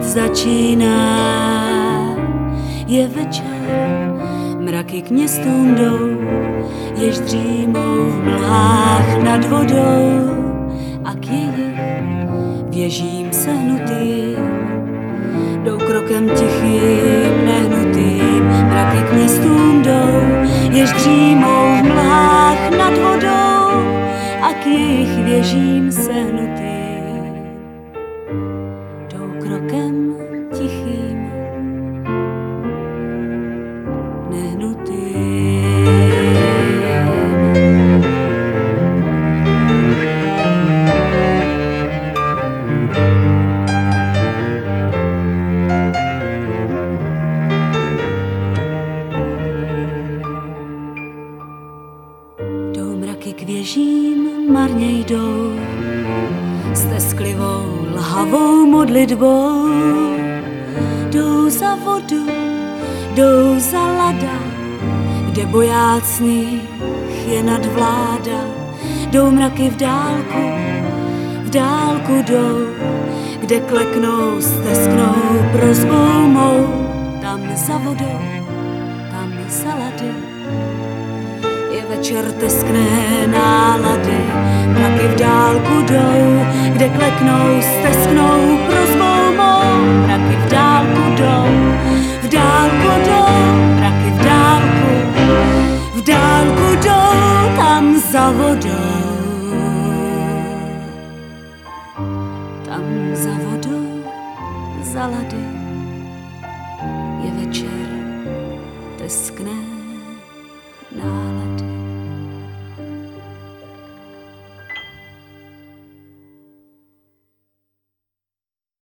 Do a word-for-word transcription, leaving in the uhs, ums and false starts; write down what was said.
začíná. Je večer, mraky k městům jdou, jež dřímou v mlhách nad vodou a k jejich věžím sehnutým jdou krokem tichým, nehnutým. Mraky k městům jdou, jež dřímou v mlhách nad vodou a k jejich věžím sehnutým jdou krokem tichým, nehnutým. Jdou mraky k věžím, marně jdou, s tesklivou, lhavou modlitbou. Jdou za vodu, jdou za lada, kde bojácných je nadvláda. Jdou mraky v dálku, v dálku jdou, kde kleknou, stesknou prosbou mou. Tam za vodou, tam za lady, je večer teskné nálady. Mraky v dálku jdou, kde kleknou, stesknou prosbou mou. Mraky v dálku jdou, v dálku jdou, mraky v dálku, v dálku jdou, tam za vodou. Tam za vodou, za lady, je večer teskné nálady.